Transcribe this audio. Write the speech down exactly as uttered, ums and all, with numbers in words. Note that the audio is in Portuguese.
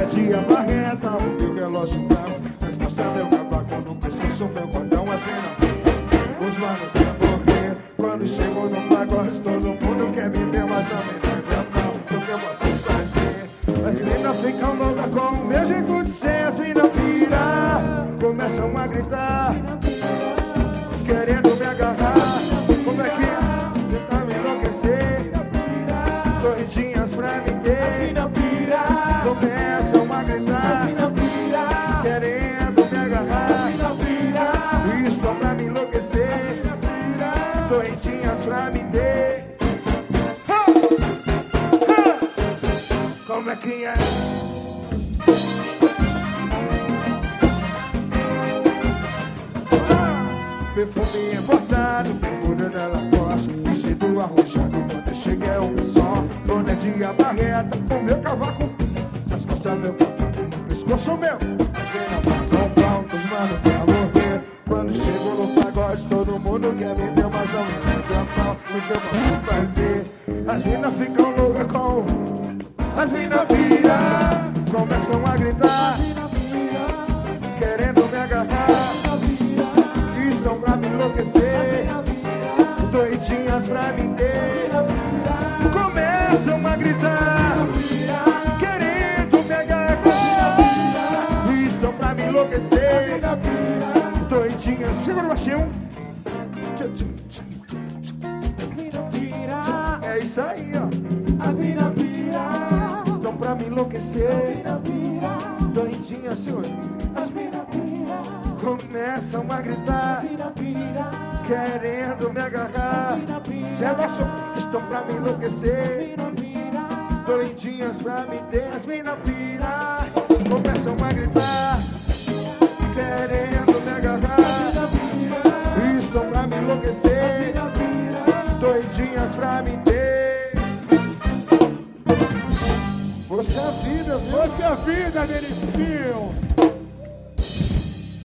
Bonetinha barreta, o meu relógio bravo, nas costas meu cavaco, no pescoço meu cordão azul. Os manos querem morrer, quando chegou no pagode todo mundo quer me ver, mas não me lembra não, o que eu posso fazer? As minas ficam loucas com o meu jeito de ser, as minas pira, começam a gritar, querendo me agarrar. Como é que tentar me enlouquecer? Corridinhas pra me ter, começam a gritar, querendo me agarrar. Estão pra me enlouquecer, correntinhas pra me ter. Como é que é? Perfume importado, mergulho nela costa, vestido arrojado, quando chega é um só. Bonetinha barreta, o meu cavaco, nas costas meu cavaco, no pescoço meu. As minas marcam palcos, mano, pra morrer. Quando chego no pagode, todo mundo quer me ver, mas não me lembra qual o que eu posso fazer. As minas ficam loucas com, as minas viram, começam a gritar, querendo me agarrar. Estão pra me enlouquecer, doidinhas pra me ter, começam a gritar, querendo me agarrar. Estão pra me enlouquecer, doidinhas. Segura o baixinho. É isso aí, ó. Estão pra me enlouquecer, doidinhas, senhor. Começam a gritar, querendo me agarrar. Jefferson, estão pra me enlouquecer, doidinhas pra me ter. As mina pira, começam a gritar, querendo me agarrar. Estão pra me enlouquecer, doidinhas pra me ter. Você é a vida, viu? Você é a vida, Denicinho.